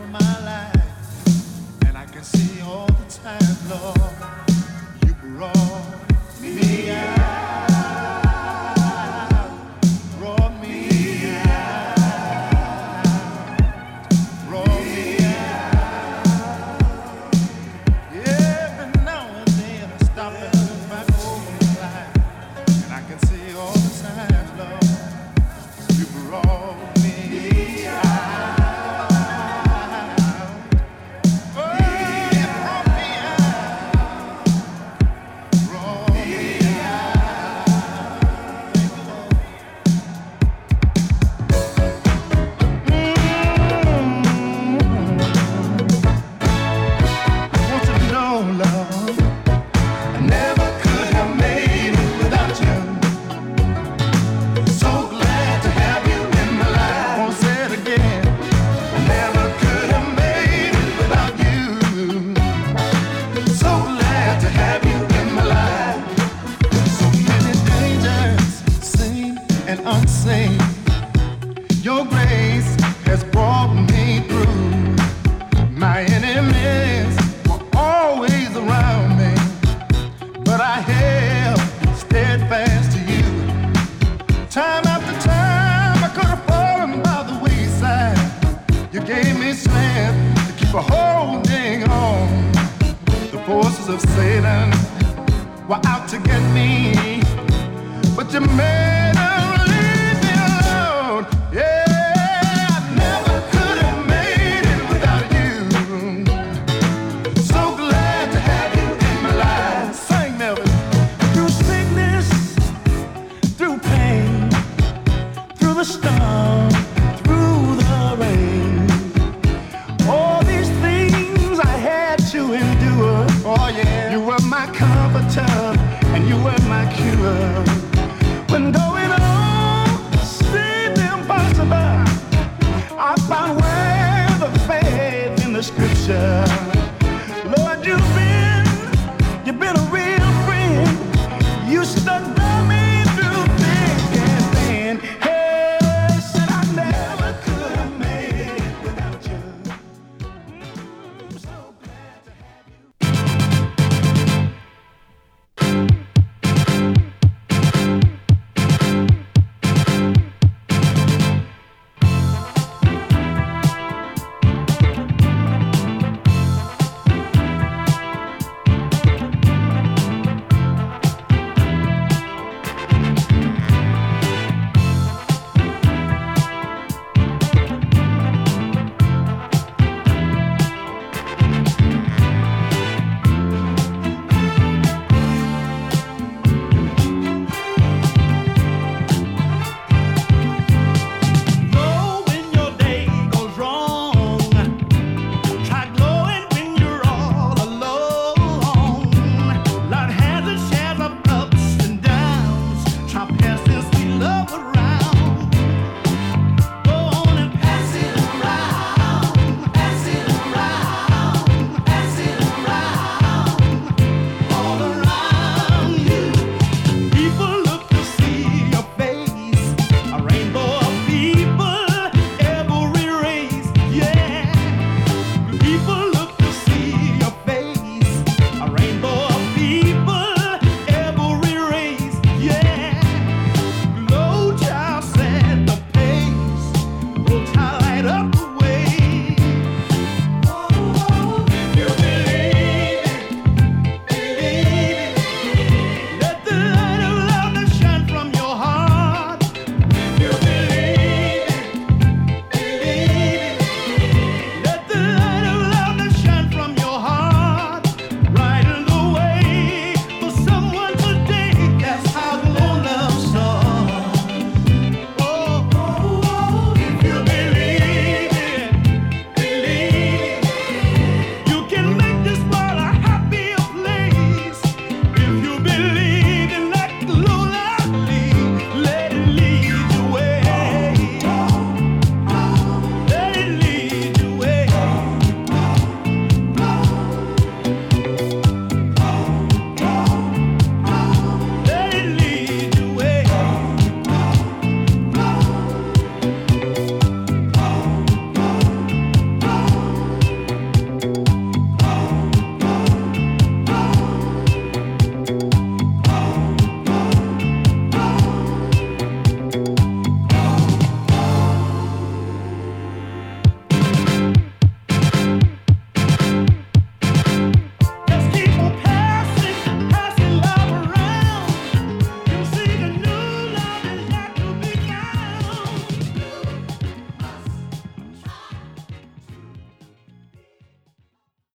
my life, and I can see all the time, Lord, you brought me out, brought me out, brought me out. Every now and then I stop and look back over my life, and I can see all the time, Lord, you brought me out. Unseen, your grace has brought me through. My enemies were always around me, but I held steadfast to you. Time after time, I could have fallen by the wayside. You gave me strength to keep a holding on. The forces of Satan were out to get me, but you made a and you were my cure. When going on seemed impossible, I found where the faith in the scripture.